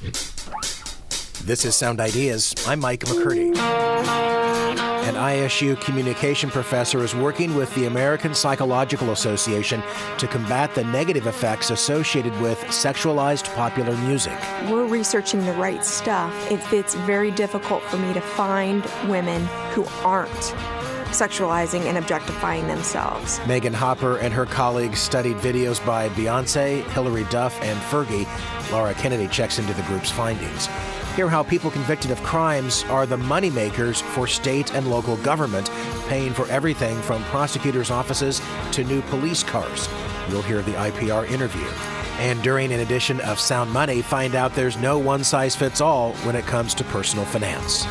This is Sound Ideas. I'm Mike McCurdy. An ISU communication professor is working with the American Psychological Association to combat the negative effects associated with sexualized popular music. We're researching the right stuff. It's very difficult for me to find women who aren't sexualizing and objectifying themselves. Megan Hopper and her colleagues studied videos by Beyonce, Hilary Duff, and Fergie. Laura Kennedy checks into the group's findings. Hear how people convicted of crimes are the moneymakers for state and local government, paying for everything from prosecutors' offices to new police cars. You'll hear the IPR interview. And during an edition of Sound Money, find out there's no one-size-fits-all when it comes to personal finance.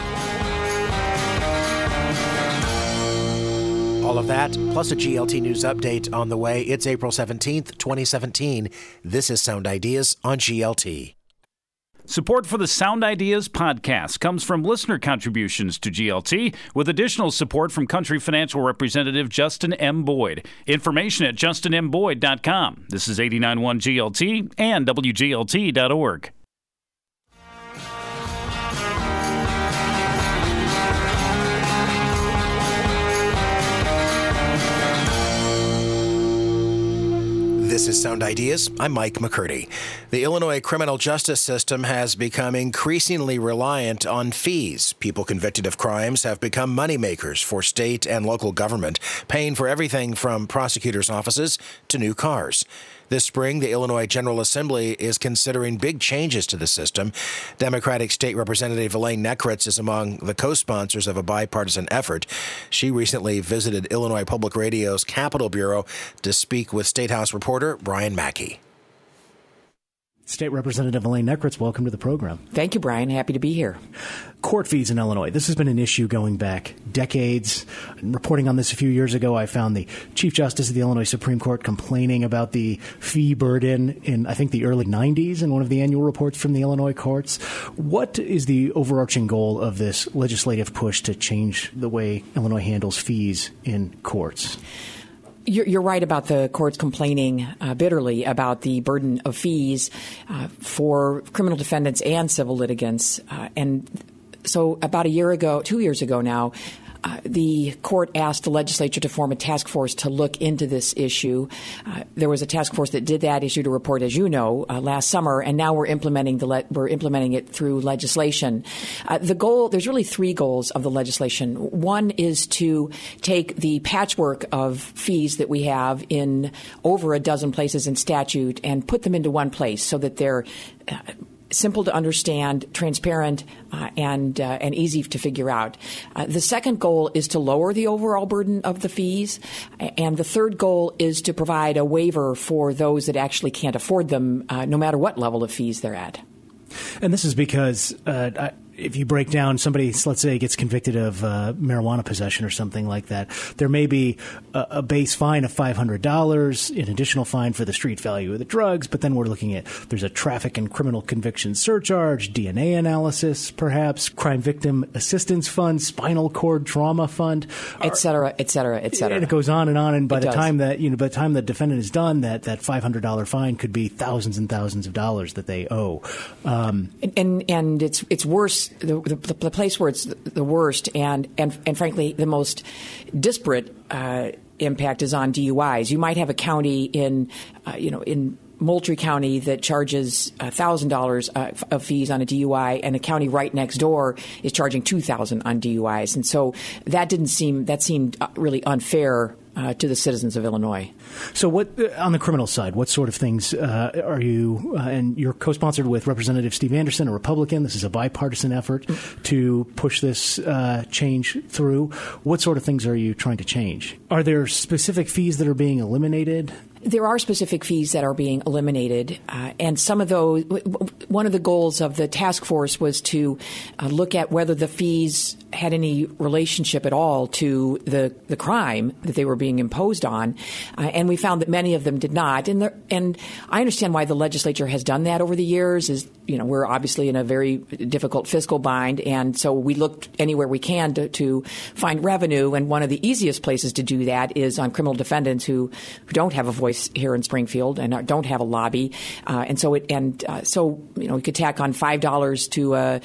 All of that, plus a GLT News update on the way. It's April 17th, 2017. This is Sound Ideas on GLT. Support for the Sound Ideas podcast comes from listener contributions to GLT, with additional support from Country Financial Representative Justin M. Boyd. Information at justinmboyd.com. This is 89.1 GLT and WGLT.org. This is Sound Ideas. I'm Mike McCurdy. The Illinois criminal justice system has become increasingly reliant on fees. People convicted of crimes have become moneymakers for state and local government, paying for everything from prosecutors' offices to new cars. This spring, the Illinois General Assembly is considering big changes to the system. Democratic State Representative Elaine Nekritz is among the co-sponsors of a bipartisan effort. She recently visited Illinois Public Radio's Capitol Bureau to speak with State House reporter Brian Mackey. State Representative Elaine Nekritz, welcome to the program. Thank you, Brian. Happy to be here. Court fees in Illinois. This has been an issue going back decades. Reporting on this a few years ago, I found the Chief Justice of the Illinois Supreme Court complaining about the fee burden in, I think, the early 90s in one of the annual reports from the Illinois courts. What is the overarching goal of this legislative push to change the way Illinois handles fees in courts? You're right about the courts complaining bitterly about the burden of fees for criminal defendants and civil litigants. And so about 2 years ago now, the court asked the legislature to form a task force to look into this issue. There was a task force that did that, issued a report, as you know, last summer, and now we're implementing it through legislation. The goal, there's really three goals of the legislation. One is to take the patchwork of fees that we have in over a dozen places in statute and put them into one place so that they're simple to understand, transparent, and easy to figure out. The second goal is to lower the overall burden of the fees. And the third goal is to provide a waiver for those that actually can't afford them, no matter what level of fees they're at. And this is because if you break down somebody, let's say, gets convicted of marijuana possession or something like that, there may be a base fine of $500, an additional fine for the street value of the drugs, but then we're looking at there's a traffic and criminal conviction surcharge, DNA analysis, perhaps, crime victim assistance fund, spinal cord trauma fund, et cetera, et cetera, et cetera. And it goes on, and by the time that by the time the defendant is done, that $500 fine could be thousands and thousands of dollars that they owe. And it's worse. The place where it's the worst and frankly the most disparate impact is on DUIs. You might have a county in Moultrie County that charges $1,000 of fees on a DUI, and a county right next door is charging $2,000 on DUIs, and so that seemed really unfair to the citizens of Illinois. So what, on the criminal side, what sort of things are you, and you're co-sponsored with Representative Steve Anderson, a Republican. This is a bipartisan effort to push this change through. What sort of things are you trying to change? Are there specific fees that are being eliminated? There are specific fees that are being eliminated, and some of those, one of the goals of the task force was to look at whether the fees had any relationship at all to the crime that they were being imposed on, and we found that many of them did not. And I understand why the legislature has done that over the years. Is we're obviously in a very difficult fiscal bind, and so we looked anywhere we can to find revenue. And one of the easiest places to do that is on criminal defendants who don't have a voice here in Springfield and don't have a lobby. So we could tack on $5 to a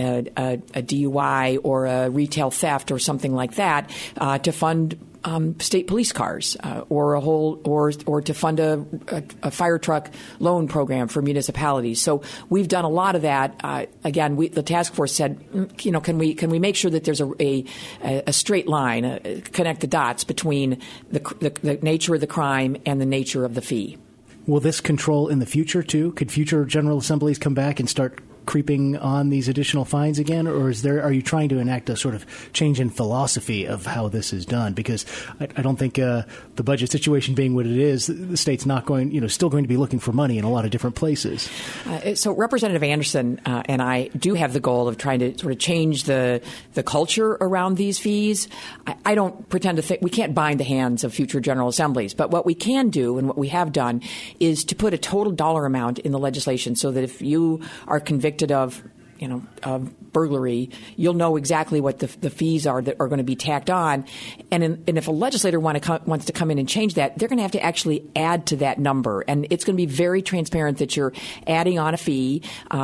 DUI or a retail theft or something like that to fund state police cars or to fund a fire truck loan program for municipalities. So we've done a lot of that. Again, the task force said, can we make sure that there's a straight line, connect the dots between the nature of the crime and the nature of the fee. Will this control in the future, too? Could future General Assemblies come back and start creeping on these additional fines again? Or are you trying to enact a sort of change in philosophy of how this is done? Because I don't think the budget situation being what it is, the state's not still going to be looking for money in a lot of different places. So Representative Anderson and I do have the goal of trying to sort of change the culture around these fees. I don't pretend to think we can't bind the hands of future General Assemblies, but what we can do and what we have done is to put a total dollar amount in the legislation so that if you are convicted of burglary, you'll know exactly what the fees are that are going to be tacked on. And if a legislator wants to come in and change that, they're going to have to actually add to that number. And it's going to be very transparent that you're adding on a fee,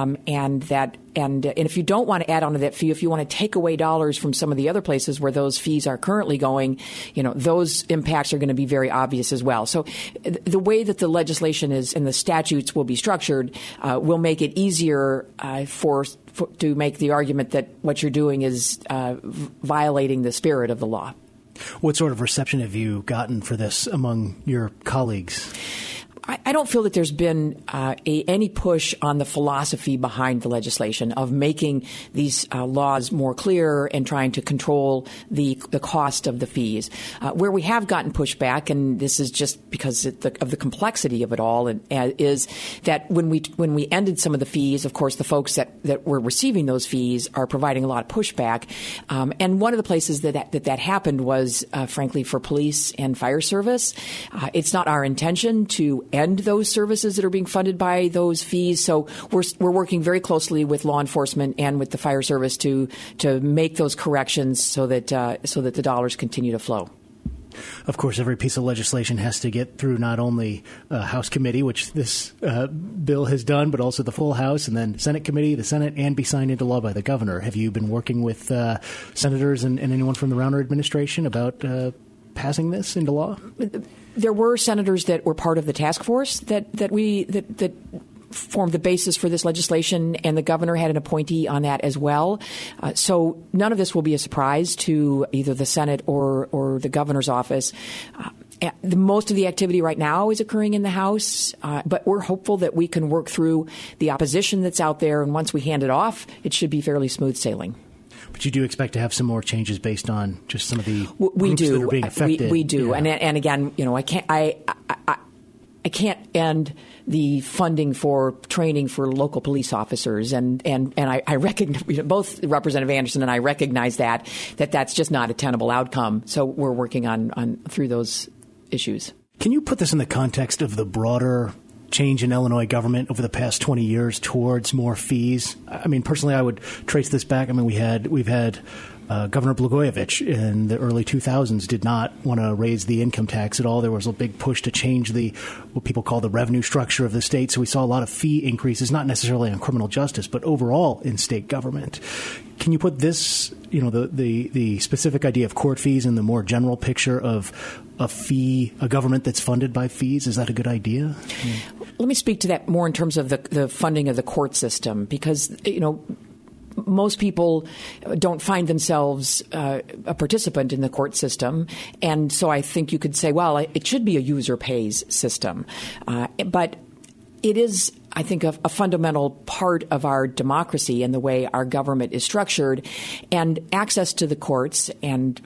and if you don't want to add on to that fee, if you want to take away dollars from some of the other places where those fees are currently going, those impacts are going to be very obvious as well. So the way that the legislation is and the statutes will be structured will make it easier to make the argument that what you're doing is violating the spirit of the law. What sort of reception have you gotten for this among your colleagues? I don't feel that there's been any push on the philosophy behind the legislation of making these laws more clear and trying to control the cost of the fees. Where we have gotten pushback, and this is just because of the complexity of it all, is that when we ended some of the fees, of course, the folks that were receiving those fees are providing a lot of pushback. And one of the places that happened was, frankly, for police and fire service. It's not our intention to end those services that are being funded by those fees. So we're working very closely with law enforcement and with the fire service to make those corrections so that the dollars continue to flow. Of course, every piece of legislation has to get through not only House committee, which this bill has done, but also the full House, and then Senate committee, the Senate, and be signed into law by the governor. Have you been working with senators and anyone from the Rauner administration about passing this into law? There were senators that were part of the task force that formed the basis for this legislation, and the governor had an appointee on that as well. So none of this will be a surprise to either the Senate or the governor's office. Most of the activity right now is occurring in the House, but we're hopeful that we can work through the opposition that's out there, and once we hand it off, it should be fairly smooth sailing. But you do expect to have some more changes based on just some of the groups that are being affected. We do, yeah. and again, I can't end the funding for training for local police officers, and I recognize, both Representative Anderson and I recognize that's just not a tenable outcome. So we're working on through those issues. Can you put this in the context of the broader change in Illinois government over the past 20 years towards more fees? I mean, personally, I would trace this back. I mean, we've had Governor Blagojevich in the early 2000s did not want to raise the income tax at all. There was a big push to change what people call the revenue structure of the state. So we saw a lot of fee increases, not necessarily on criminal justice, but overall in state government. Can you put this, the specific idea of court fees in the more general picture of a government that's funded by fees? Is that a good idea? Let me speak to that more in terms of the funding of the court system, because, most people don't find themselves a participant in the court system. And so I think you could say, well, it should be a user pays system. But it is, I think, a fundamental part of our democracy and the way our government is structured. And access to the courts and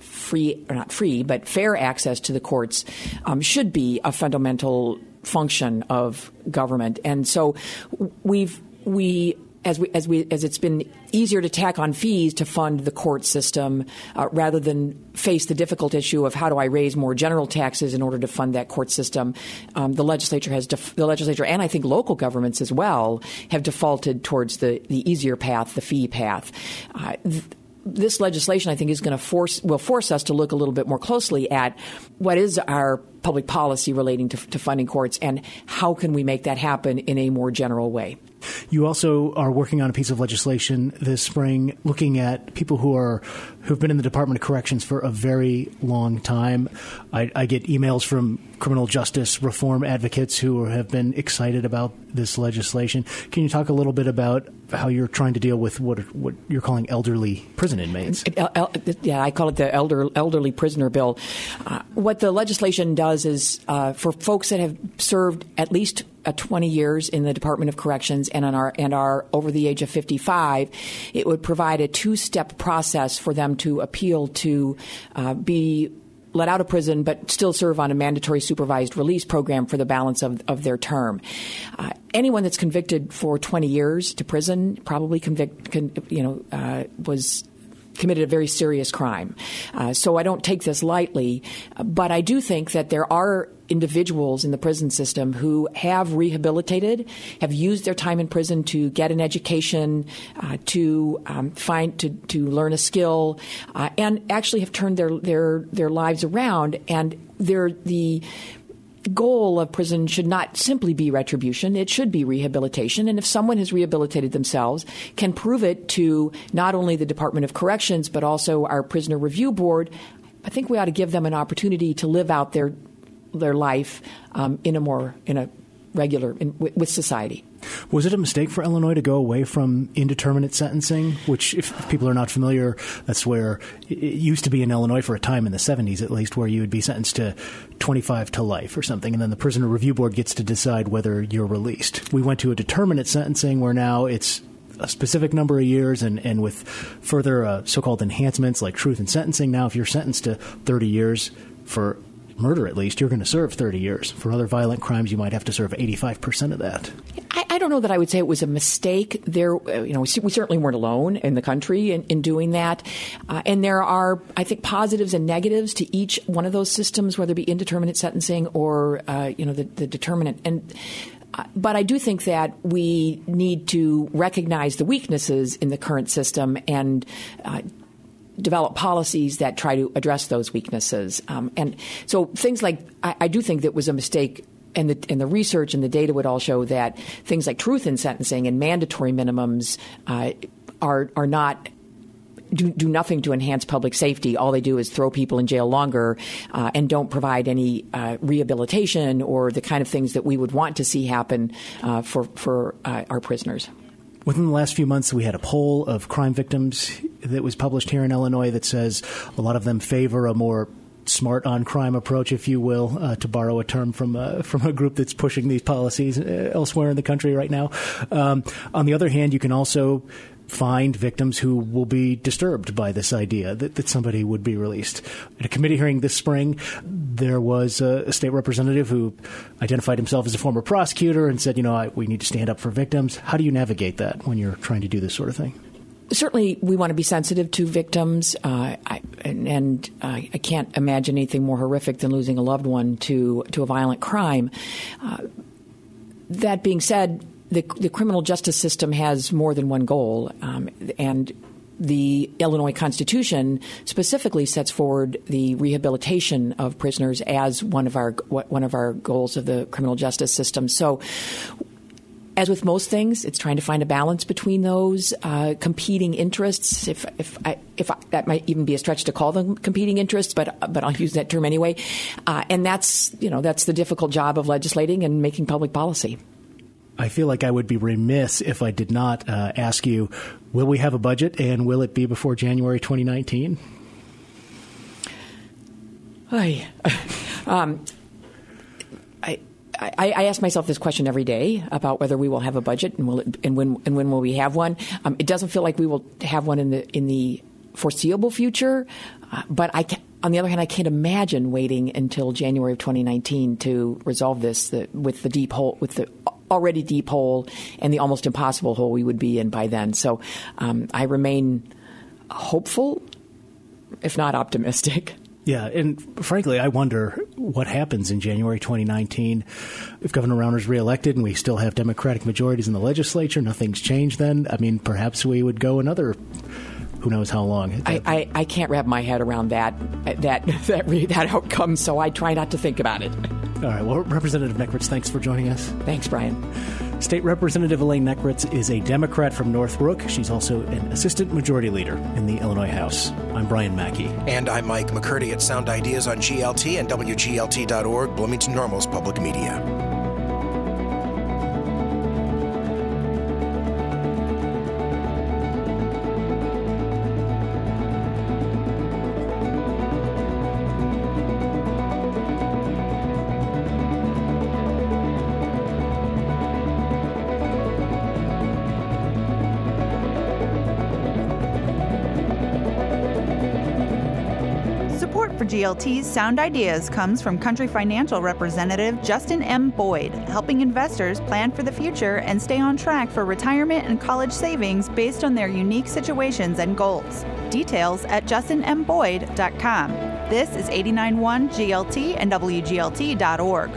fair access to the courts should be a fundamental function of government. And so we as it's been easier to tack on fees to fund the court system rather than face the difficult issue of how do I raise more general taxes in order to fund that court system, the legislature and I think local governments as well have defaulted towards the easier path, the fee path. This legislation, I think, is going to will force us to look a little bit more closely at what is our public policy relating to funding courts and how can we make that happen in a more general way. You also are working on a piece of legislation this spring looking at people who've been in the Department of Corrections for a very long time. I get emails from criminal justice reform advocates who have been excited about this legislation. Can you talk a little bit about how you're trying to deal with what you're calling elderly prison inmates? Yeah, I call it the elderly prisoner bill. What the legislation does is for folks that have served at least 20 years in the Department of Corrections and are over the age of 55, it would provide a two-step process for them to appeal to be let out of prison but still serve on a mandatory supervised release program for the balance of their term. Anyone that's convicted for 20 years to prison probably was committed a very serious crime. So I don't take this lightly, but I do think that there are individuals in the prison system who have rehabilitated, have used their time in prison to get an education, to learn a skill, and actually have turned their lives around. And the goal of prison should not simply be retribution. It should be rehabilitation. And if someone has rehabilitated themselves, can prove it to not only the Department of Corrections, but also our Prisoner Review Board, I think we ought to give them an opportunity to live out their life with society. Was it a mistake for Illinois to go away from indeterminate sentencing, which, if people are not familiar, that's where it used to be in Illinois for a time in the 70s, at least, where you would be sentenced to 25 to life or something, and then the Prisoner Review Board gets to decide whether you're released. We went to a determinate sentencing where now it's a specific number of years, and with further so-called enhancements like truth in sentencing. Now, if you're sentenced to 30 years for murder, at least, you're going to serve 30 years. For other violent crimes, you might have to serve 85% of that. I don't know that I would say it was a mistake. There, we certainly weren't alone in the country in doing that. And there are, I think, positives and negatives to each one of those systems, whether it be indeterminate sentencing or, the determinate. But I do think that we need to recognize the weaknesses in the current system and develop policies that try to address those weaknesses. And so things like, I do think that was a mistake, and the research and the data would all show that things like truth in sentencing and mandatory minimums are not do nothing to enhance public safety. All they do is throw people in jail longer and don't provide any rehabilitation or the kind of things that we would want to see happen for our prisoners. Within the last few months, we had a poll of crime victims that was published here in Illinois that says a lot of them favor a more smart on crime approach, if you will, to borrow a term from a group that's pushing these policies elsewhere in the country right now. On the other hand, you can also find victims who will be disturbed by this idea that somebody would be released. At a committee hearing this spring, there was a state representative who identified himself as a former prosecutor and said, we need to stand up for victims. How do you navigate that when you're trying to do this sort of thing? Certainly, we want to be sensitive to victims, I can't imagine anything more horrific than losing a loved one to a violent crime. That being said, the criminal justice system has more than one goal, and the Illinois Constitution specifically sets forward the rehabilitation of prisoners as one of our goals of the criminal justice system. So, as with most things, it's trying to find a balance between those competing interests. If that might even be a stretch to call them competing interests, but I'll use that term anyway. And that's the difficult job of legislating and making public policy. I feel like I would be remiss if I did not ask you, will we have a budget, and will it be before January 2019? I ask myself this question every day about whether we will have a budget and when will we have one. It doesn't feel like we will have one in the foreseeable future, but on the other hand, I can't imagine waiting until January of 2019 to resolve this with the already deep hole and the almost impossible hole we would be in by then. So I remain hopeful, if not optimistic. Yeah, and frankly, I wonder what happens in January 2019 if Governor Rauner's reelected and we still have Democratic majorities in the legislature. Nothing's changed then. I mean, perhaps we would go another who knows how long. I can't wrap my head around that outcome, so I try not to think about it. All right. Well, Representative Neckritz, thanks for joining us. Thanks, Brian. State Representative Elaine Neckritz is a Democrat from Northbrook. She's also an assistant majority leader in the Illinois House. I'm Brian Mackey. And I'm Mike McCurdy at Sound Ideas on GLT and WGLT.org, Bloomington Normal's public media. For GLT's Sound Ideas comes from Country Financial Representative Justin M. Boyd, helping investors plan for the future and stay on track for retirement and college savings based on their unique situations and goals. Details at justinmboyd.com. This is 89.1 GLT and WGLT.org.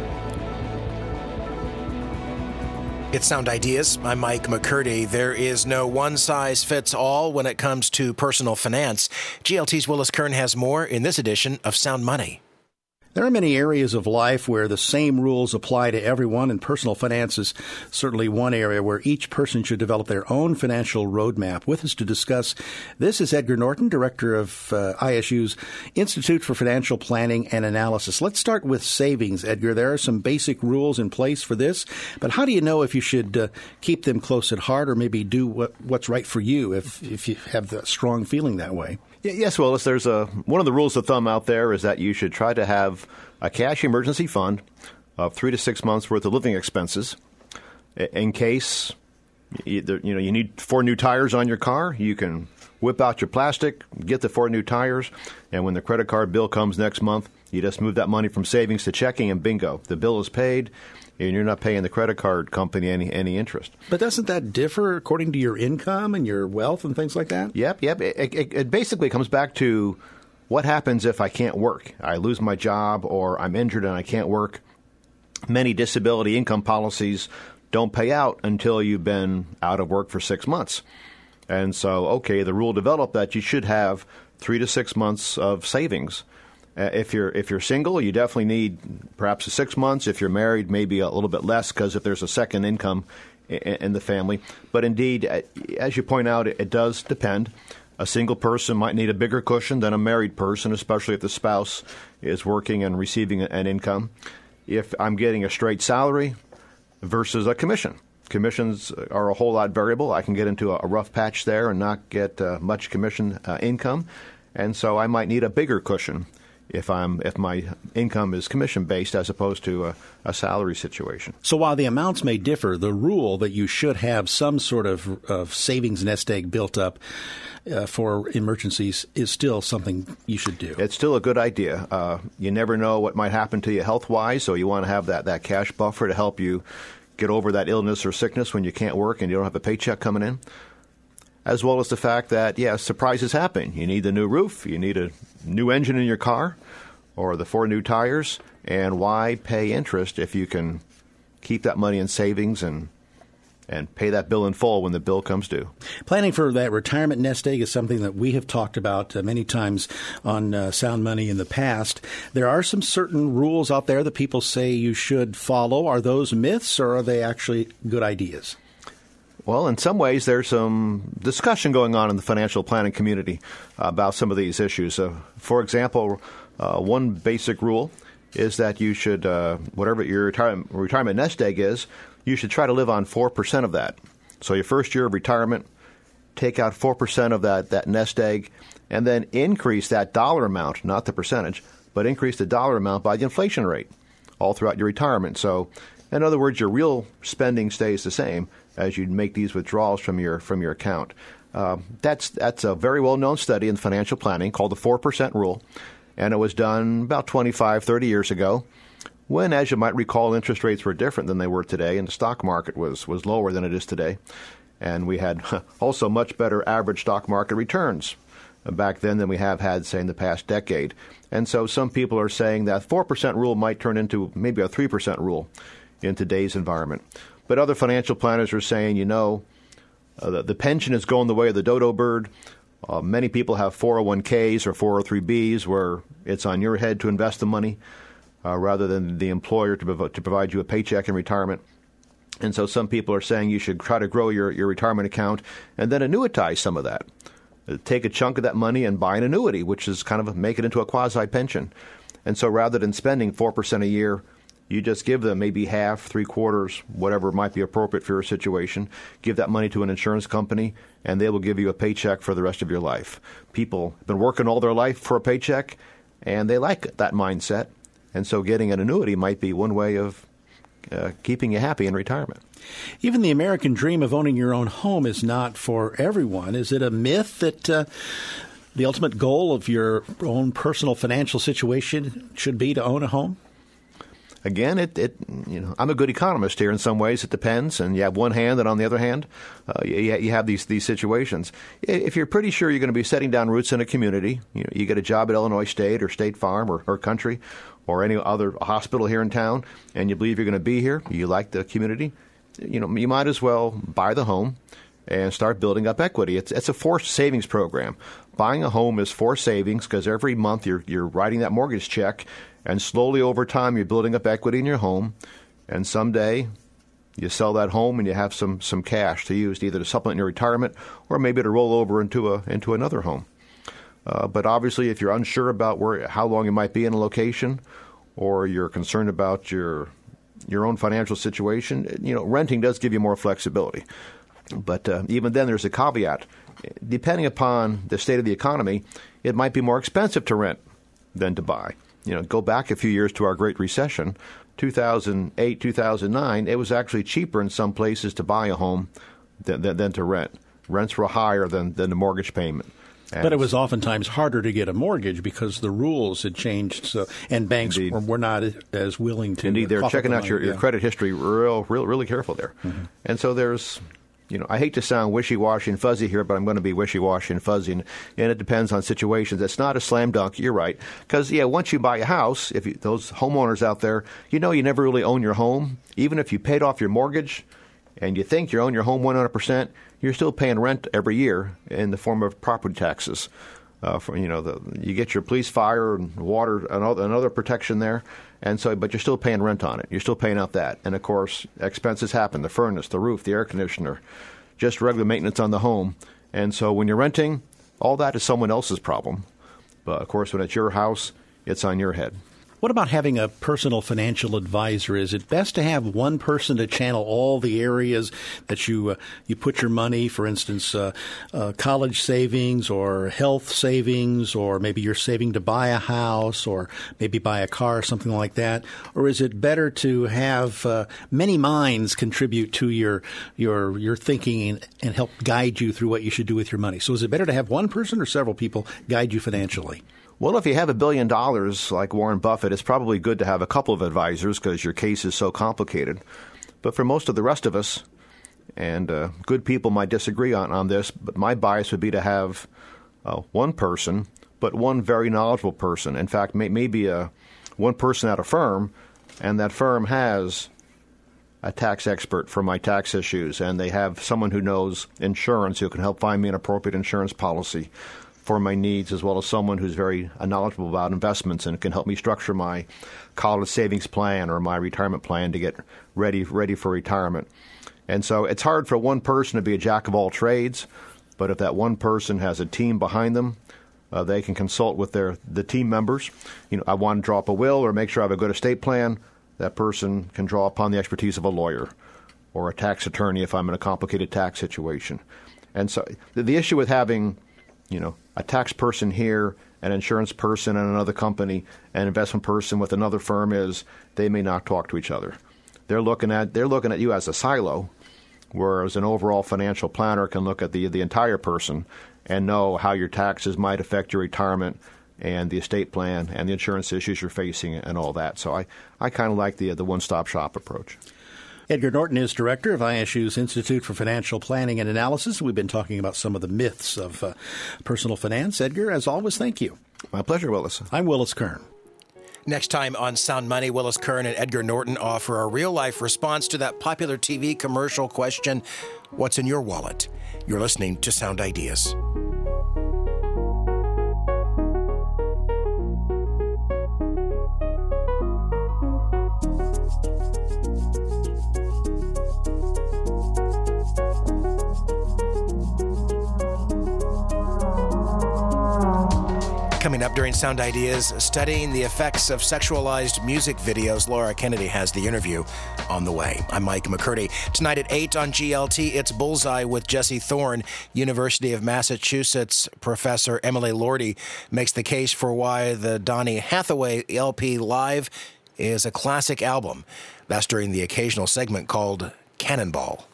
It's Sound Ideas. I'm Mike McCurdy. There is no one-size-fits-all when it comes to personal finance. GLT's Willis Kern has more in this edition of Sound Money. There are many areas of life where the same rules apply to everyone, and personal finance is certainly one area where each person should develop their own financial roadmap. With us to discuss this is Edgar Norton, director of ISU's Institute for Financial Planning and Analysis. Let's start with savings, Edgar. There are some basic rules in place for this, but how do you know if you should keep them close at heart or maybe do what's right for you if you have the strong feeling that way? Yes, Willis. There's one of the rules of thumb out there is that you should try to have a cash emergency fund of 3 to 6 months worth of living expenses in case you need 4 new tires on your car. You can whip out your plastic, get the 4 new tires, and when the credit card bill comes next month, you just move that money from savings to checking, and bingo, the bill is paid. And you're not paying the credit card company any interest. But doesn't that differ according to your income and your wealth and things like that? Yep. It basically comes back to what happens if I can't work. I lose my job or I'm injured and I can't work. Many disability income policies don't pay out until you've been out of work for 6 months. And so, the rule developed that you should have 3 to 6 months of savings. If you're single, you definitely need perhaps 6 months. If you're married, maybe a little bit less because if there's a second income in the family. But indeed, as you point out, it does depend. A single person might need a bigger cushion than a married person, especially if the spouse is working and receiving an income. If I'm getting a straight salary versus a commission. Commissions are a whole lot variable. I can get into a rough patch there and not get much commission income. And so I might need a bigger cushion if my income is commission-based as opposed to a salary situation. So while the amounts may differ, the rule that you should have some sort of savings nest egg built up for emergencies is still something you should do. It's still a good idea. You never know what might happen to you health-wise, so you want to have that cash buffer to help you get over that illness or sickness when you can't work and you don't have a paycheck coming in. As well as the fact that, surprises happen. You need the new roof, you need a new engine in your car, or the 4 new tires, and why pay interest if you can keep that money in savings and pay that bill in full when the bill comes due. Planning for that retirement nest egg is something that we have talked about many times on Sound Money in the past. There are some certain rules out there that people say you should follow. Are those myths, or are they actually good ideas? Well, in some ways, there's some discussion going on in the financial planning community about some of these issues. For example, one basic rule is that you should, whatever your retirement nest egg is, you should try to live on 4% of that. So your first year of retirement, take out 4% of that nest egg, and then increase that dollar amount, not the percentage, but increase the dollar amount by the inflation rate all throughout your retirement. So, in other words, your real spending stays the same as you make these withdrawals from your account. That's a very well-known study in financial planning called the 4% rule, and it was done about 25, 30 years ago when, as you might recall, interest rates were different than they were today, and the stock market was lower than it is today. And we had also much better average stock market returns back then than we have had, say, in the past decade. And so some people are saying that 4% rule might turn into maybe a 3% rule in today's environment. But other financial planners are saying, the pension is going the way of the dodo bird. Many people have 401ks or 403bs where it's on your head to invest the money rather than the employer to provide you a paycheck in retirement. And so some people are saying you should try to grow your retirement account and then annuitize some of that. Take a chunk of that money and buy an annuity, which is kind of make it into a quasi-pension. And so rather than spending 4% a year, you just give them maybe half, 3/4, whatever might be appropriate for your situation. Give that money to an insurance company, and they will give you a paycheck for the rest of your life. People have been working all their life for a paycheck, and they like that mindset. And so getting an annuity might be one way of keeping you happy in retirement. Even the American dream of owning your own home is not for everyone. Is it a myth that the ultimate goal of your own personal financial situation should be to own a home? Again, I'm a good economist here in some ways. It depends, and you have one hand, and on the other hand, you have these situations. If you're pretty sure you're going to be setting down roots in a community, you get a job at Illinois State or State Farm or Country or any other hospital here in town, and you believe you're going to be here, you like the community, you might as well buy the home and start building up equity. It's a forced savings program. Buying a home is forced savings because every month you're writing that mortgage check, and slowly over time you're building up equity in your home, and someday you sell that home and you have some cash to use either to supplement your retirement or maybe to roll over into another home. But obviously, if you're unsure about how long you might be in a location, or you're concerned about your own financial situation, renting does give you more flexibility. But even then, there's a caveat. Depending upon the state of the economy, it might be more expensive to rent than to buy. Go back a few years to our Great Recession, 2008, 2009. It was actually cheaper in some places to buy a home than to rent. Rents were higher than the mortgage payment. But it was oftentimes harder to get a mortgage because the rules had changed, and banks were not as willing to. Indeed, they're checking out your credit history really careful there. Mm-hmm. And so there's, I hate to sound wishy-washy and fuzzy here, but I'm going to be wishy-washy and fuzzy, and it depends on situations. It's not a slam dunk. You're right. Because, once you buy a house, those homeowners out there, you never really own your home. Even if you paid off your mortgage and you think you own your home 100%, you're still paying rent every year in the form of property taxes. You get your police, fire, and water, and other protection there, and so, but you're still paying rent on it. You're still paying out that, and of course, expenses happen: the furnace, the roof, the air conditioner, just regular maintenance on the home. And so, when you're renting, all that is someone else's problem. But of course, when it's your house, it's on your head. What about having a personal financial advisor? Is it best to have one person to channel all the areas that you put your money, for instance, college savings or health savings, or maybe you're saving to buy a house or maybe buy a car or something like that? Or is it better to have many minds contribute to your thinking and help guide you through what you should do with your money? So is it better to have one person or several people guide you financially? Well, if you have $1 billion like Warren Buffett, it's probably good to have a couple of advisors because your case is so complicated. But for most of the rest of us, and good people might disagree on this, but my bias would be to have one person, but one very knowledgeable person. In fact, maybe one person at a firm, and that firm has a tax expert for my tax issues, and they have someone who knows insurance who can help find me an appropriate insurance policy for my needs, as well as someone who's very knowledgeable about investments and can help me structure my college savings plan or my retirement plan to get ready for retirement. And so it's hard for one person to be a jack of all trades, but if that one person has a team behind them, they can consult with the team members. I want to draw up a will or make sure I have a good estate plan. That person can draw upon the expertise of a lawyer or a tax attorney if I'm in a complicated tax situation. And so the issue with having a tax person here, an insurance person in another company, an investment person with another firm is they may not talk to each other. They're looking at you as a silo, whereas an overall financial planner can look at the entire person and know how your taxes might affect your retirement and the estate plan and the insurance issues you're facing and all that. So I kind of like the one-stop shop approach. Edgar Norton is director of ISU's Institute for Financial Planning and Analysis. We've been talking about some of the myths of personal finance. Edgar, as always, thank you. My pleasure, Willis. I'm Willis Kern. Next time on Sound Money, Willis Kern and Edgar Norton offer a real-life response to that popular TV commercial question, what's in your wallet? You're listening to Sound Ideas. Coming up during Sound Ideas, studying the effects of sexualized music videos, Laura Kennedy has the interview on the way. I'm Mike McCurdy. Tonight at 8 on GLT, it's Bullseye with Jesse Thorne. University of Massachusetts professor Emily Lordy makes the case for why the Donny Hathaway LP Live is a classic album. That's during the occasional segment called Cannonball.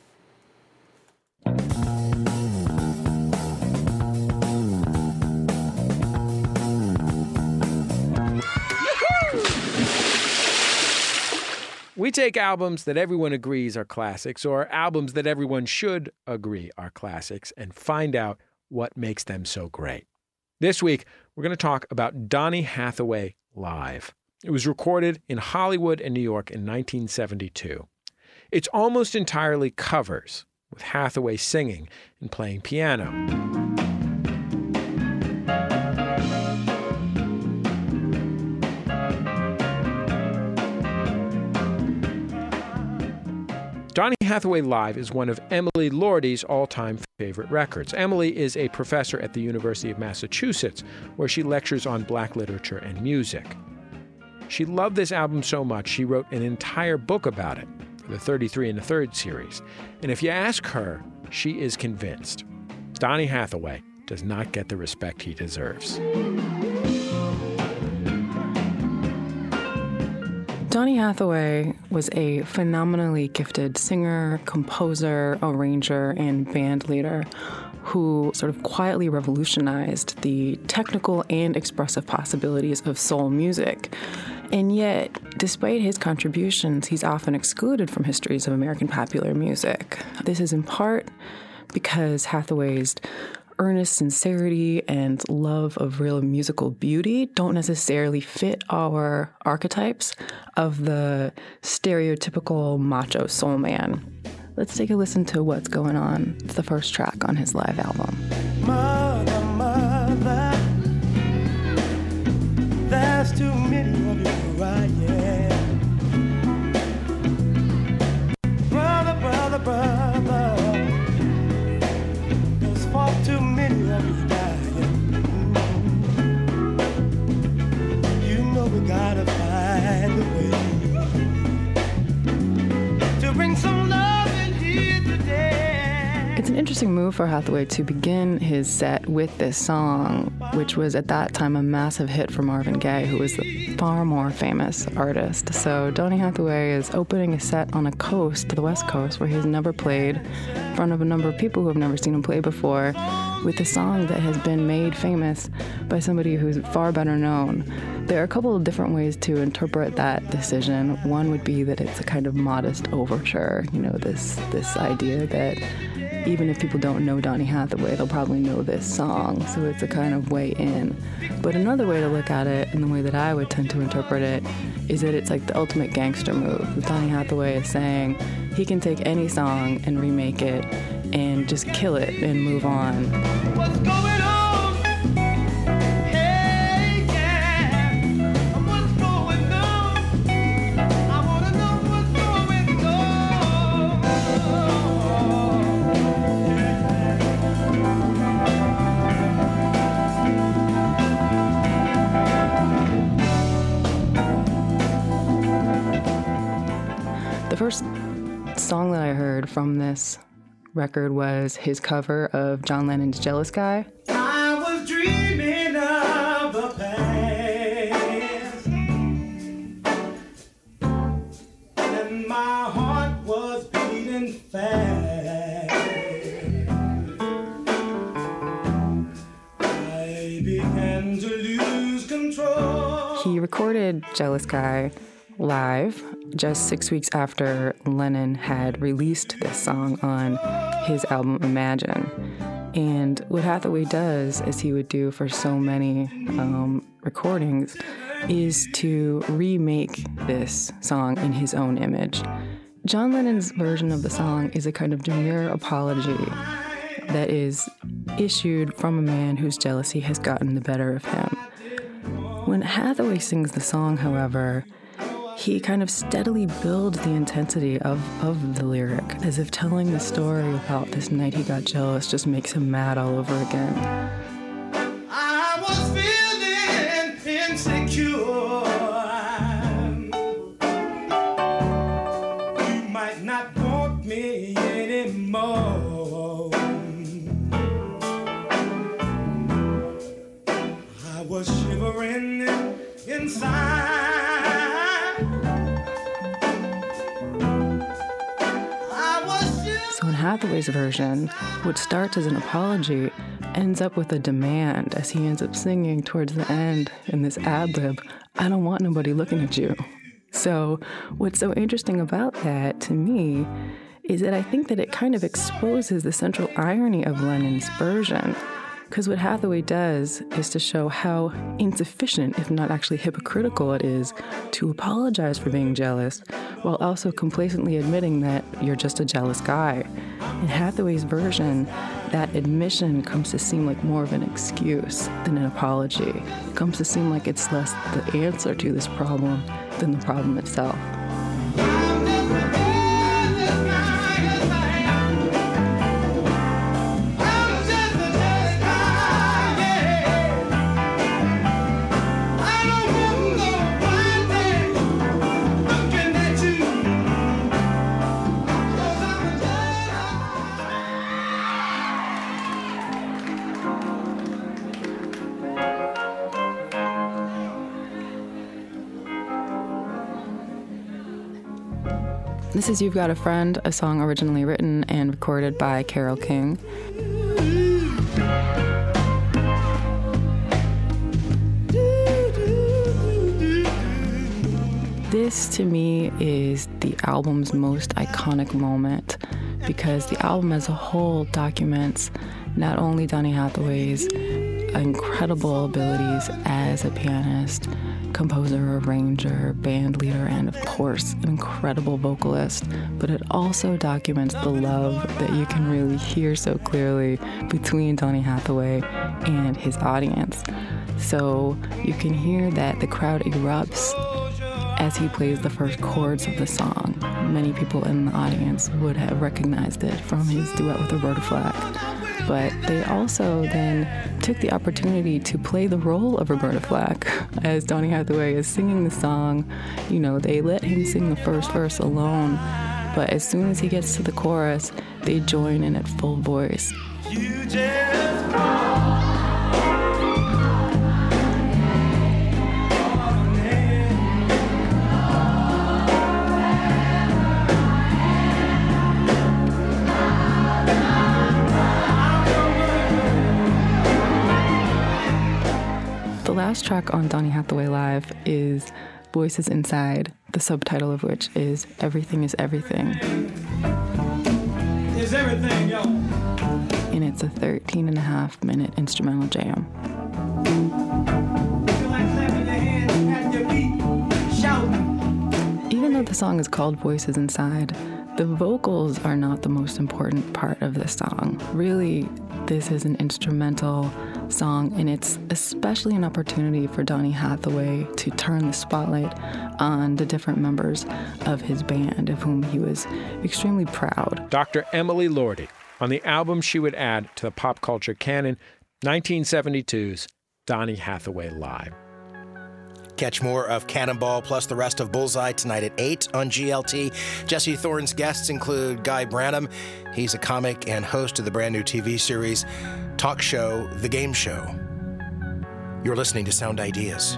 We take albums that everyone agrees are classics, or albums that everyone should agree are classics, and find out what makes them so great. This week, we're going to talk about Donny Hathaway Live. It was recorded in Hollywood and New York in 1972. It's almost entirely covers, with Hathaway singing and playing piano. Donny Hathaway Live is one of Emily Lordy's all-time favorite records. Emily is a professor at the University of Massachusetts, where she lectures on Black literature and music. She loved this album so much, she wrote an entire book about it for the 33 1/3 series. And if you ask her, she is convinced Donny Hathaway does not get the respect he deserves. Donny Hathaway was a phenomenally gifted singer, composer, arranger, and band leader who sort of quietly revolutionized the technical and expressive possibilities of soul music. And yet, despite his contributions, he's often excluded from histories of American popular music. This is in part because Hathaway's earnest sincerity and love of real musical beauty don't necessarily fit our archetypes of the stereotypical macho soul man. Let's take a listen to What's Going On. It's the first track on his live album. Mother, mother, there's too many of you right, yeah. Brother, brother, brother, there's far too many of you dying. You know we gotta find a way to bring some love in here today. It's an interesting move for Hathaway to begin his set with this song, which was at that time a massive hit for Marvin Gaye, who was the far more famous artist. So Donny Hathaway is opening a set on a coast, the West Coast, where he's never played, in front of a number of people who have never seen him play before, with a song that has been made famous by somebody who's far better known. There are a couple of different ways to interpret that decision. One would be that it's a kind of modest overture, you know, this idea that even if people don't know Donny Hathaway, they'll probably know this song, so it's a kind of way in. But another way to look at it, and the way that I would tend to interpret it, is that it's like the ultimate gangster move. Donny Hathaway is saying he can take any song and remake it and just kill it and move on. What's going on? Hey, yeah. What's going on? I wanna know what's going on. The first song that I heard from this record was his cover of John Lennon's Jealous Guy. I was dreaming of the past, and my heart was beating fast. I began to lose he recorded Jealous Guy live just 6 weeks after Lennon had released this song on his album Imagine. And what Hathaway does, as he would do for so many recordings, is to remake this song in his own image. John Lennon's version of the song is a kind of demure apology that is issued from a man whose jealousy has gotten the better of him. When Hathaway sings the song, however, he kind of steadily builds the intensity of the lyric, as if telling the story about this night he got jealous just makes him mad all over again. I was feeling insecure. You might not want me anymore. I was shivering inside. So in Hathaway's version, what starts as an apology ends up with a demand, as he ends up singing towards the end in this ad-lib, I don't want nobody looking at you. So what's so interesting about that to me is that I think that it kind of exposes the central irony of Lennon's version. Because what Hathaway does is to show how insufficient, if not actually hypocritical, it is to apologize for being jealous, while also complacently admitting that you're just a jealous guy. In Hathaway's version, that admission comes to seem like more of an excuse than an apology. It comes to seem like it's less the answer to this problem than the problem itself. This is You've Got a Friend, a song originally written and recorded by Carole King. This, to me, is the album's most iconic moment, because the album as a whole documents not only Donny Hathaway's incredible abilities as a pianist, composer, arranger, band leader, and of course, an incredible vocalist, but it also documents the love that you can really hear so clearly between Donny Hathaway and his audience. So you can hear that the crowd erupts as he plays the first chords of the song. Many people in the audience would have recognized it from his duet with Roberta Flack. But they also then took the opportunity to play the role of Roberta Flack as Donny Hathaway is singing the song. You know, they let him sing the first verse alone, but as soon as he gets to the chorus, they join in at full voice. You just The last track on Donny Hathaway Live is Voices Inside, the subtitle of which is Everything is Everything. Is everything, yo. And it's a 13.5-minute instrumental jam. Even though the song is called Voices Inside, the vocals are not the most important part of the song. Really, this is an instrumental song, and it's especially an opportunity for Donny Hathaway to turn the spotlight on the different members of his band, of whom he was extremely proud. Dr. Emily Lordi, on the album she would add to the pop culture canon, 1972's Donny Hathaway Live. Catch more of Cannonball plus the rest of Bullseye tonight at 8 on GLT. Jesse Thorne's guests include Guy Branum. He's a comic and host of the brand new TV series talk show, The Game Show. You're listening to Sound Ideas.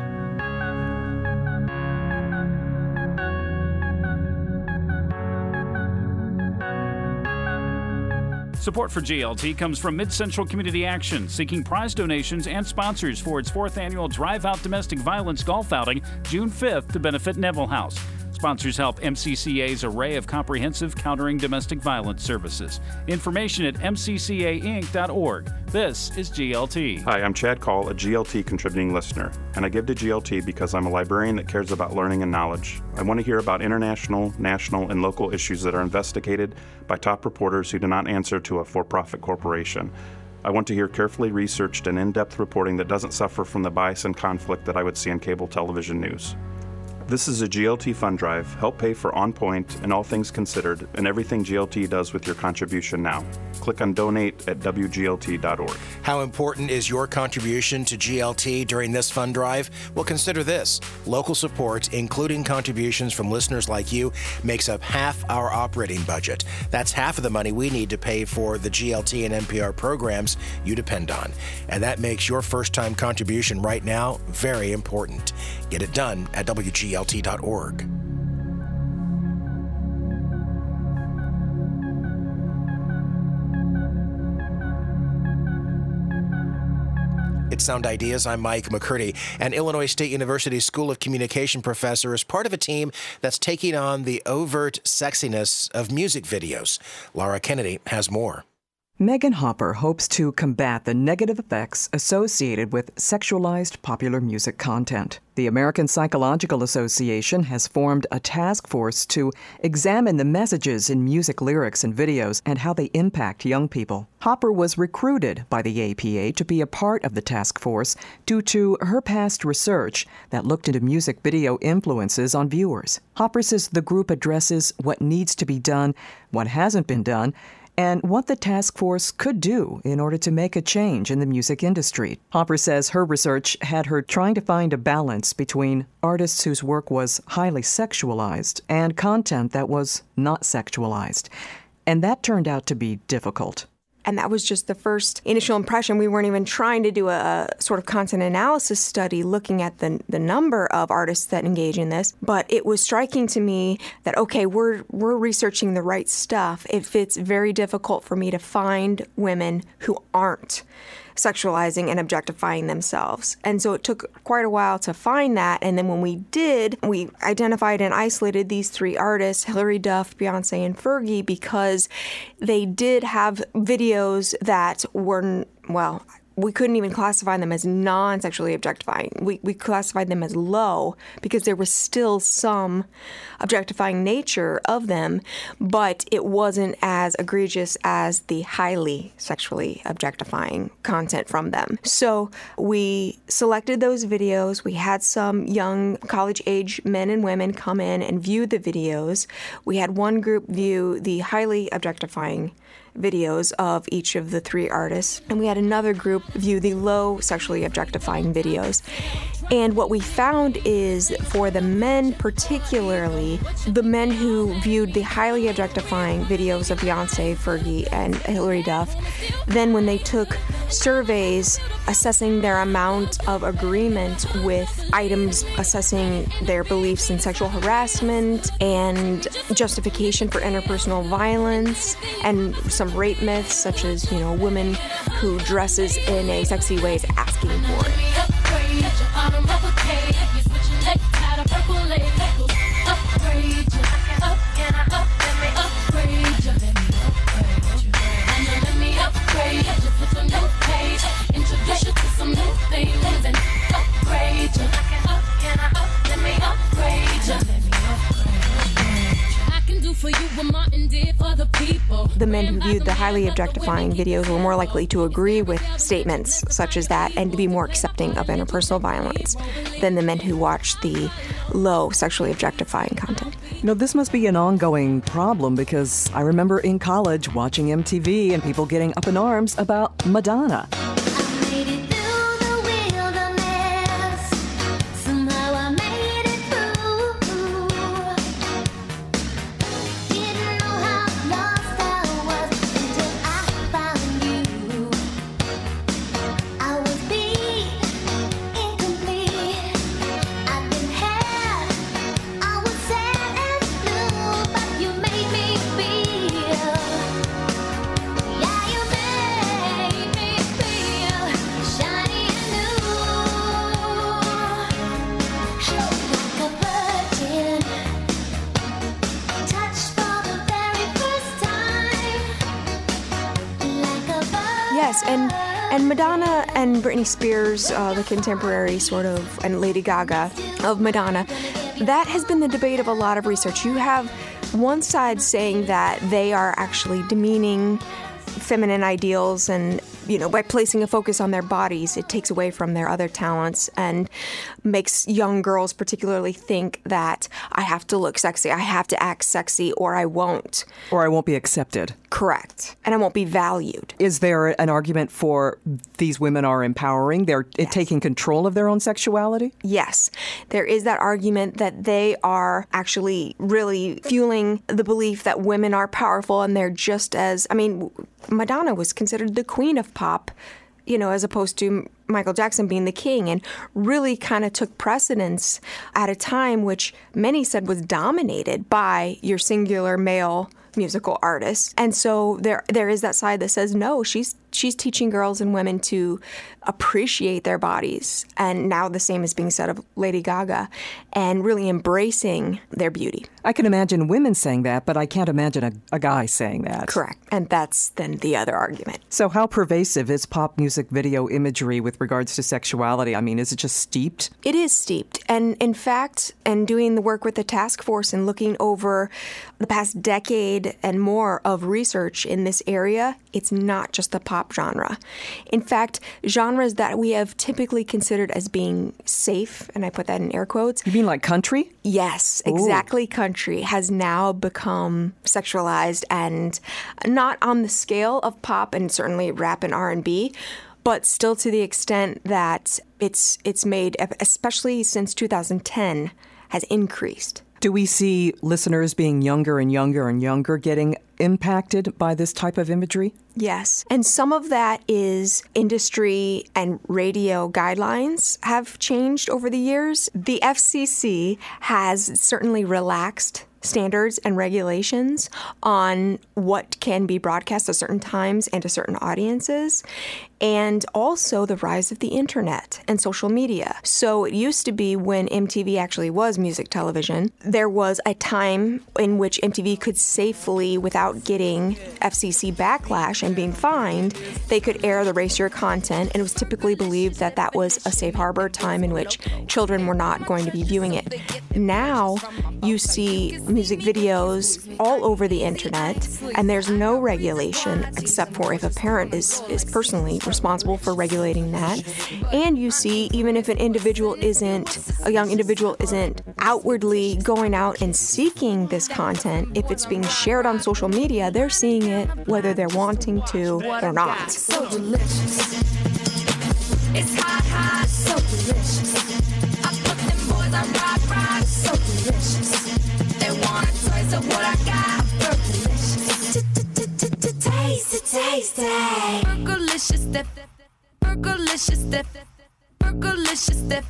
Support for GLT comes from Mid-Central Community Action, seeking prize donations and sponsors for its 4th annual Drive Out Domestic Violence Golf Outing, June 5th, to benefit Neville House. Sponsors help MCCA's array of comprehensive countering domestic violence services. Information at mccainc.org. This is GLT. Hi, I'm Chad Call, a GLT contributing listener, and I give to GLT because I'm a librarian that cares about learning and knowledge. I want to hear about international, national, and local issues that are investigated by top reporters who do not answer to a for-profit corporation. I want to hear carefully researched and in-depth reporting that doesn't suffer from the bias and conflict that I would see in cable television news. This is a GLT fund drive. Help pay for On Point and All Things Considered and everything GLT does with your contribution now. Click on Donate at WGLT.org. How important is your contribution to GLT during this fund drive? Well, consider this. Local support, including contributions from listeners like you, makes up half our operating budget. That's half of the money we need to pay for the GLT and NPR programs you depend on. And that makes your first-time contribution right now very important. Get it done at WGLT.org. It's Sound Ideas. I'm Mike McCurdy. An Illinois State University School of Communication professor is part of a team that's taking on the overt sexiness of music videos. Laura Kennedy has more. Megan Hopper hopes to combat the negative effects associated with sexualized popular music content. The American Psychological Association has formed a task force to examine the messages in music lyrics and videos and how they impact young people. Hopper was recruited by the APA to be a part of the task force due to her past research that looked into music video influences on viewers. Hopper says the group addresses what needs to be done, what hasn't been done, and what the task force could do in order to make a change in the music industry. Hopper says her research had her trying to find a balance between artists whose work was highly sexualized and content that was not sexualized. And that turned out to be difficult. And that was just the first initial impression. We weren't even trying to do a sort of content analysis study looking at the number of artists that engage in this. But it was striking to me that, okay, we're researching the right stuff if it's very difficult for me to find women who aren't sexualizing and objectifying themselves. And so it took quite a while to find that. And then when we did, we identified and isolated these 3 artists, Hilary Duff, Beyonce, and Fergie, because they did have videos that were, well, we couldn't even classify them as non-sexually objectifying. We classified them as low because there was still some objectifying nature of them, but it wasn't as egregious as the highly sexually objectifying content from them. So we selected those videos. We had some young college-age men and women come in and view the videos. We had one group view the highly objectifying videos of each of the 3 artists, and we had another group view the low sexually objectifying videos. And what we found is for the men particularly, the men who viewed the highly objectifying videos of Beyonce, Fergie, and Hilary Duff, then when they took surveys assessing their amount of agreement with items assessing their beliefs in sexual harassment and justification for interpersonal violence and some rape myths such as, a woman who dresses in a sexy way is asking for it. The men who viewed the highly objectifying videos were more likely to agree with statements such as that and to be more accepting of interpersonal violence than the men who watched the low sexually objectifying content. This must be an ongoing problem because I remember in college watching MTV and people getting up in arms about Madonna. Yeah. And Madonna and Britney Spears, the contemporary sort of, and Lady Gaga of Madonna, that has been the debate of a lot of research. You have one side saying that they are actually demeaning feminine ideals, and by placing a focus on their bodies, it takes away from their other talents and makes young girls particularly think that I have to look sexy, I have to act sexy, or I won't. Or I won't be accepted. Correct. And I won't be valued. Is there an argument for these women are empowering? They're taking control of their own sexuality? Yes. There is that argument that they are actually really fueling the belief that women are powerful, and they're just as, Madonna was considered the queen of pop, as opposed to Michael Jackson being the king, and really kind of took precedence at a time which many said was dominated by your singular male musical artists. And so there is that side that says, no, she's teaching girls and women to appreciate their bodies. And now the same is being said of Lady Gaga, and really embracing their beauty. I can imagine women saying that, but I can't imagine a guy saying that. Correct. And that's then the other argument. So how pervasive is pop music video imagery with regards to sexuality? Is it just steeped? It is steeped. And in fact, and doing the work with the task force and looking over the past decade and more of research in this area, it's not just the pop genre. In fact, genres that we have typically considered as being safe, and I put that in air quotes. You mean like country? Yes, exactly. Ooh. Country has now become sexualized, and not on the scale of pop and certainly rap and R&B, but still to the extent that it's made, especially since 2010, has increased. Do we see listeners being younger and younger and younger getting impacted by this type of imagery? Yes. And some of that is industry and radio guidelines have changed over the years. The FCC has certainly relaxed standards and regulations on what can be broadcast at certain times and to certain audiences, and also the rise of the internet and social media. So it used to be, when MTV actually was music television, there was a time in which MTV could safely, without getting FCC backlash and being fined, they could air the racier content, and it was typically believed that that was a safe harbor time in which children were not going to be viewing it. Now you see music videos all over the internet, and there's no regulation except for if a parent is personally responsible for regulating that. And you see, even if a young individual isn't outwardly going out and seeking this content, if it's being shared on social media, they're seeing it whether they're wanting to or not. So delicious. It's hot, hot, so delicious. I put them boys on rock, so delicious. They want a taste of what I got. Fergalicious. Tasty. Fergalicious. Fergalicious. Fergalicious.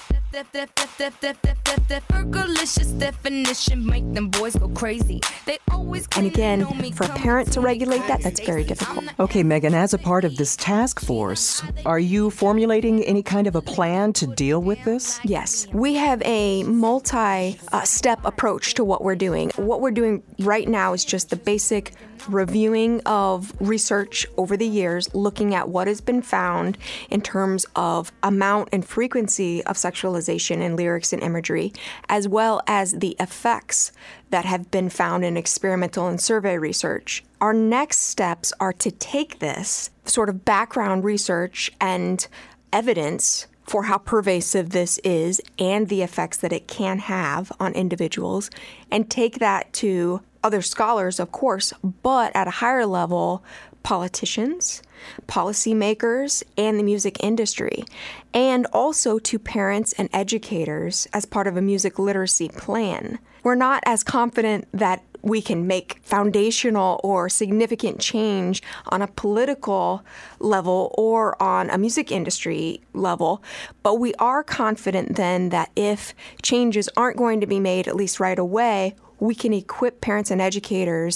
Fergalicious definition make them boys go crazy. They always. And again, for a parent to regulate that's very difficult. Okay, Megan, as a part of this task force, are you formulating any kind of a plan to deal with this? Yes. We have a multi-step approach to what we're doing. What we're doing right now is just the basic reviewing of research over the years, looking at what has been found in terms of amount and frequency of sexualization in lyrics and imagery, as well as the effects that have been found in experimental and survey research. Our next steps are to take this sort of background research and evidence for how pervasive this is and the effects that it can have on individuals, and take that to other scholars, of course, but at a higher level, politicians, policymakers, and the music industry, and also to parents and educators as part of a music literacy plan. We're not as confident that we can make foundational or significant change on a political level or on a music industry level, but we are confident then that if changes aren't going to be made, at least right away, we can equip parents and educators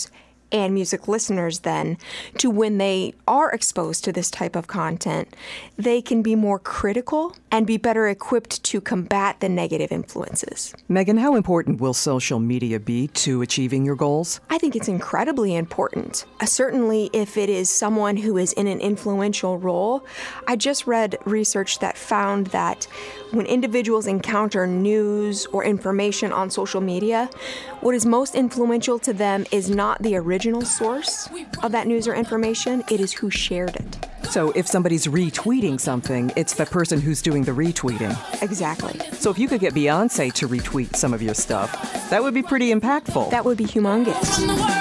and music listeners then to when they are exposed to this type of content, they can be more critical and be better equipped to combat the negative influences. Megan, how important will social media be to achieving your goals? I think it's incredibly important. Certainly if it is someone who is in an influential role. I just read research that found that when individuals encounter news or information on social media, what is most influential to them is not the original source of that news or information, it is who shared it. So if somebody's retweeting something, it's the person who's doing the retweeting. Exactly. So if you could get Beyonce to retweet some of your stuff, that would be pretty impactful. That would be humongous.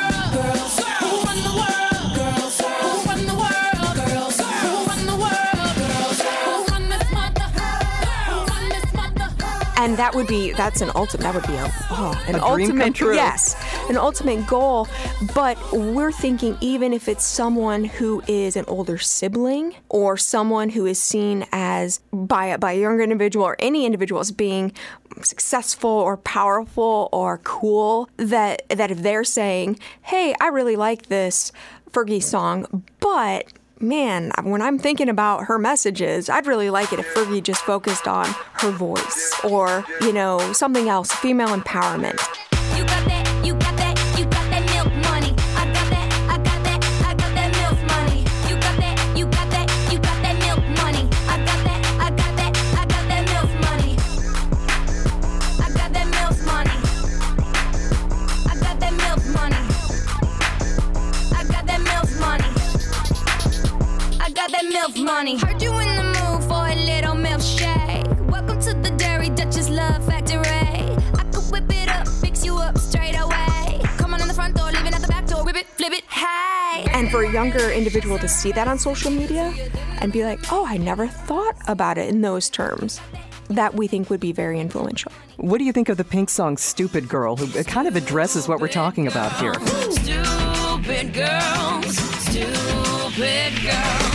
And that would be an ultimate dream come true. Yes, an ultimate goal. But we're thinking even if it's someone who is an older sibling or someone who is seen as by a younger individual or any individual as being successful or powerful or cool, that if they're saying, hey, I really like this Fergie song, but man, when I'm thinking about her messages, I'd really like it if Fergie just focused on her voice or, something else, female empowerment. You got that, you got that, you got that milk money. I got that, I got that, I got that milk money. You got that, you got that, you got that milk money. I got that, I got that, I got that milk money. I got that milk money. I got that milk money. I got that milk money. I got that milk money. Heard you in the mood for a little milkshake. Welcome to the Dairy Duchess Love Factory. I could whip it up, fix you up straight away. Come on in the front door, leave it at the back door, whip it, flip it, hey. And for a younger individual to see that on social media and be like, oh, I never thought about it in those terms, that we think would be very influential. What do you think of the Pink song Stupid Girl, who kind of addresses what we're talking about here? Stupid girls, stupid girls.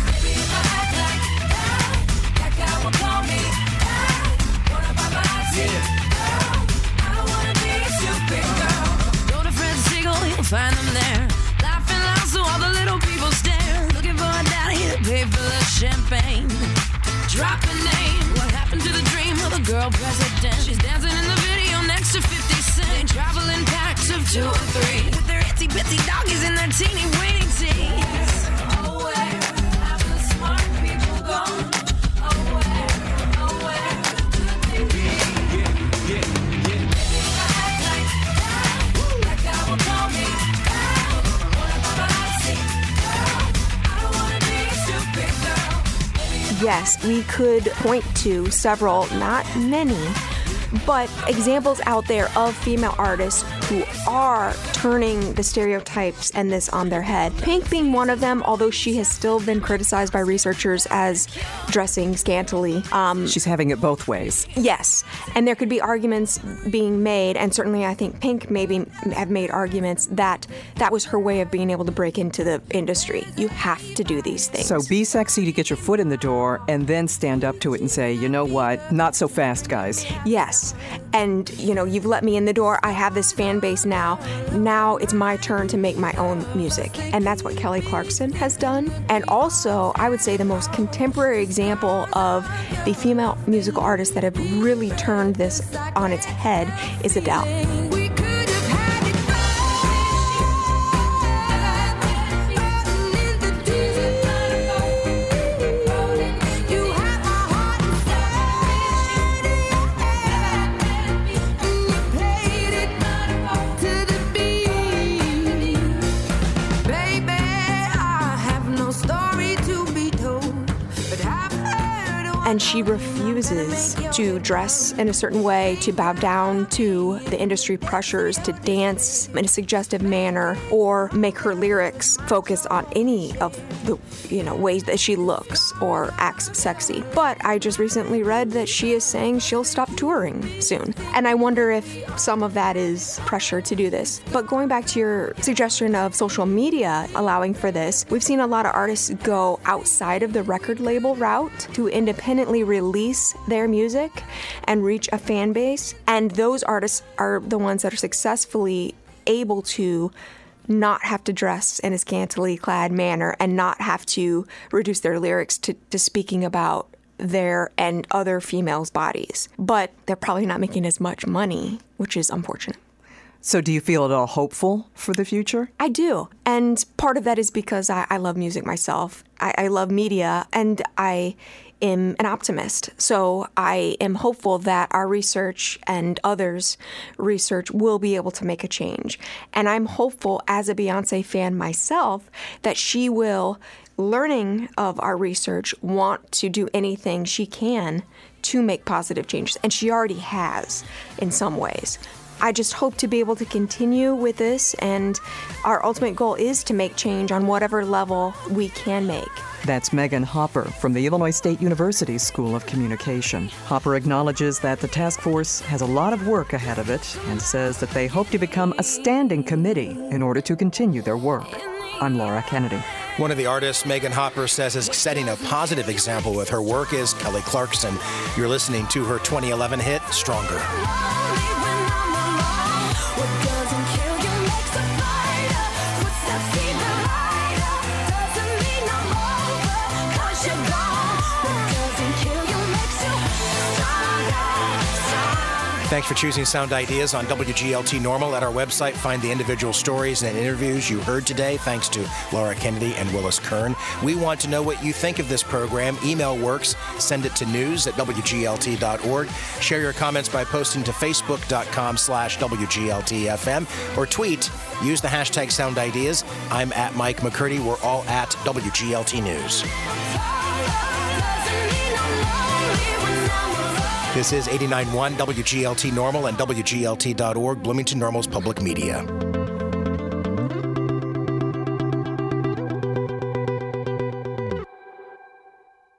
Find them there, laughing loud so all the little people stare. Looking for a daddy to pay for the champagne. Drop a name. What happened to the dream of the girl president? She's dancing in the video next to 50 Cent. They travel in packs of 2 or 3 with their itsy bitsy doggies and their teeny waiting tees. Oh, where have the smart people gone? Oh, where could they be? Yes, we could point to several, not many, but examples out there of female artists who are turning the stereotypes and this on their head. Pink being one of them, although she has still been criticized by researchers as dressing scantily. She's having it both ways. Yes, and there could be arguments being made, and certainly I think Pink maybe have made arguments that was her way of being able to break into the industry. You have to do these things. So be sexy to get your foot in the door and then stand up to it and say, you know what, not so fast, guys. Yes, and you've let me in the door. I have this fan base now. Now it's my turn to make my own music. And that's what Kelly Clarkson has done. And also, I would say the most contemporary example of the female musical artists that have really turned this on its head is Adele. And she refuses to dress in a certain way, to bow down to the industry pressures, to dance in a suggestive manner, or make her lyrics focus on any of the ways that she looks or acts sexy. But I just recently read that she is saying she'll stop touring soon. And I wonder if some of that is pressure to do this. But going back to your suggestion of social media allowing for this, we've seen a lot of artists go outside of the record label route to independently release their music and reach a fan base. And those artists are the ones that are successfully able to not have to dress in a scantily clad manner and not have to reduce their lyrics to speaking about their and other females' bodies. But they're probably not making as much money, which is unfortunate. So do you feel at all hopeful for the future? I do. And part of that is because I love music myself. I love media, and I am an optimist. So I am hopeful that our research and others' research will be able to make a change. And I'm hopeful, as a Beyoncé fan myself, that she will, learning of our research, want to do anything she can to make positive changes. And she already has in some ways. I just hope to be able to continue with this, and our ultimate goal is to make change on whatever level we can make. That's Megan Hopper from the Illinois State University School of Communication. Hopper acknowledges that the task force has a lot of work ahead of it and says that they hope to become a standing committee in order to continue their work. I'm Laura Kennedy. One of the artists Megan Hopper says is setting a positive example with her work is Kelly Clarkson. You're listening to her 2011 hit, Stronger. Thanks for choosing Sound Ideas on WGLT Normal. At our website, find the individual stories and interviews you heard today. Thanks to Laura Kennedy and Willis Kern. We want to know what you think of this program. Email works. Send it to news@WGLT.org. Share your comments by posting to Facebook.com/WGLTFM or tweet. Use the hashtag Sound Ideas. I'm at Mike McCurdy. We're all at WGLT News. This is 89.1 WGLT Normal and WGLT.org, Bloomington Normal's public media.